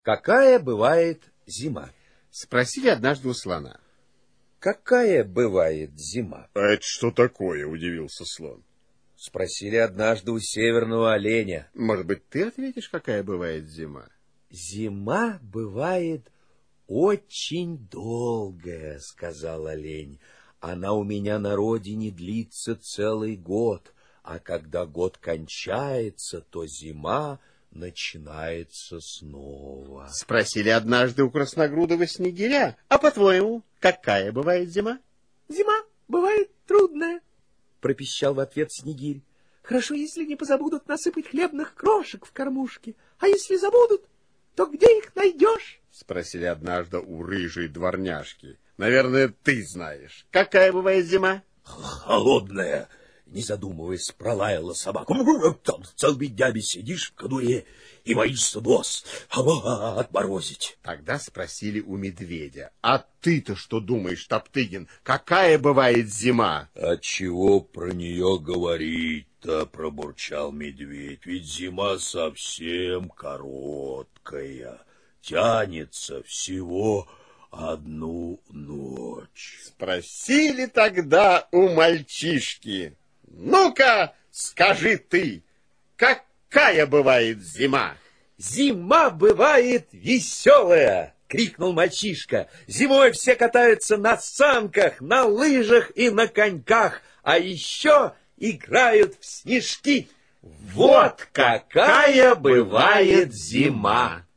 Какая бывает зима? Спросили однажды у слона. Какая бывает зима? А это что такое? Удивился слон. Спросили однажды у северного оленя. Может быть, ты ответишь, какая бывает зима? Зима бывает очень долгая, сказал олень. Она у меня на родине длится целый год, а когда год кончается, то зима начинается снова. Спросили однажды у красногрудого снегиря. А по-твоему, какая бывает зима? Зима бывает трудная, пропищал в ответ снегирь. Хорошо, если не позабудут насыпать хлебных крошек в кормушки. А если забудут, то где их найдешь? Спросили однажды у рыжей дворняжки. Наверное, ты знаешь, какая бывает зима? Холодная, не задумываясь, пролаяла собака. Там целыми днями сидишь в конуре и боишься нос отморозить. Тогда спросили у медведя. А ты-то что думаешь, Топтыгин, какая бывает зима? А чего про нее говорить-то, пробурчал медведь. Ведь зима совсем короткая, тянется всего одну ночь. Спросили тогда у мальчишки. Ну-ка, скажи ты, какая бывает зима? Зима бывает веселая, крикнул мальчишка. Зимой все катаются на санках, на лыжах и на коньках, а еще играют в снежки. Вот какая бывает зима.